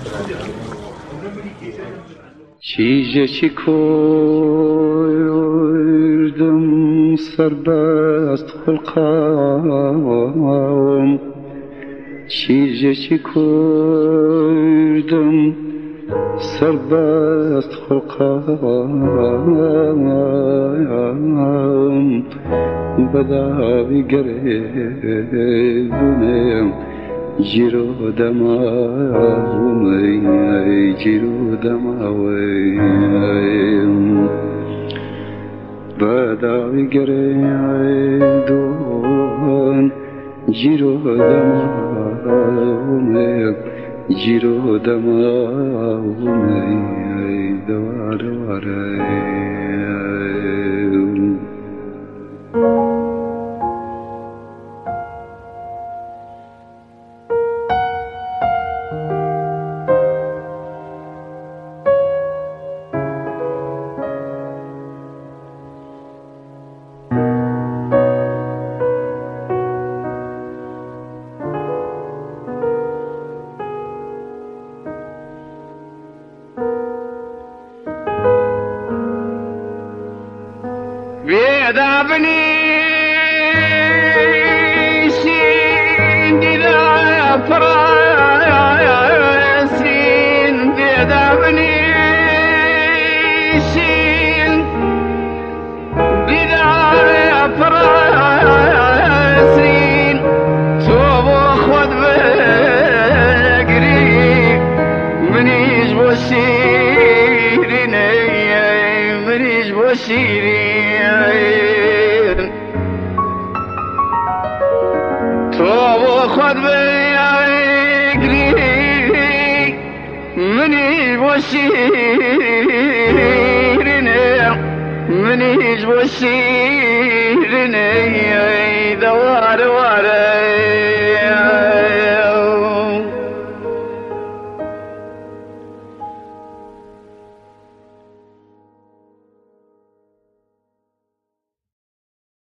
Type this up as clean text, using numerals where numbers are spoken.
چیجه چی کردم سربست خلقم چیجه چی کردم سربست خلقم بداوی گریدونم جیرو دماوی جیرو دماوی بداوی گریدون جیرو دماوی جیرو دماوی دوار بيدابني سين إذا فراسين بيدابني سين إذا فراسين توب خذ بقري منيش بوسيرين منيش بوسيرين خذ بيقري مني بوسيرني مني بوسيرني دوار